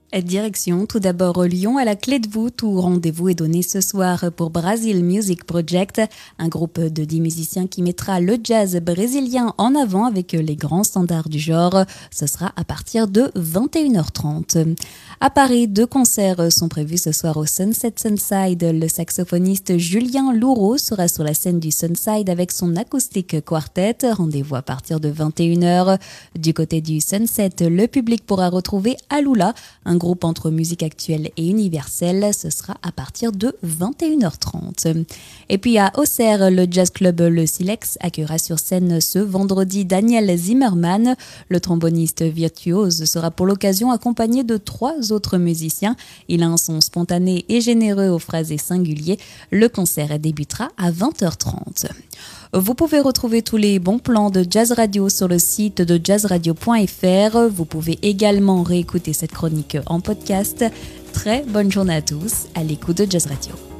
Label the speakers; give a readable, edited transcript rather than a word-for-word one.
Speaker 1: Direction tout d'abord Lyon à la Clé de Voûte où rendez-vous est donné ce soir pour Brazil Music Project, un groupe de 10 musiciens qui mettra le jazz brésilien en avant avec les grands standards du genre. Ce sera à partir de 21h30. À Paris, 2 concerts sont prévus ce soir au Sunset Sunside. Le saxophoniste Julien Louraud sera sur la scène du Sunside avec son acoustique quartet. Rendez-vous à partir de 21h. Du côté du Sunset, le public pourra retrouver Alula, un groupe entre musique actuelle et universelle. Ce sera à partir de 21h30. Et puis à Auxerre, le jazz club Le Silex accueillera sur scène ce vendredi Daniel Zimmerman. Le tromboniste virtuose sera pour l'occasion accompagné de 3 autres musiciens. Il a un son spontané et généreux aux phrasés singuliers. Le concert débutera à 20h30. Vous pouvez retrouver tous les bons plans de Jazz Radio sur le site de jazzradio.fr. Vous pouvez également réécouter cette chronique en podcast. Très bonne journée à tous à l'écoute de Jazz Radio.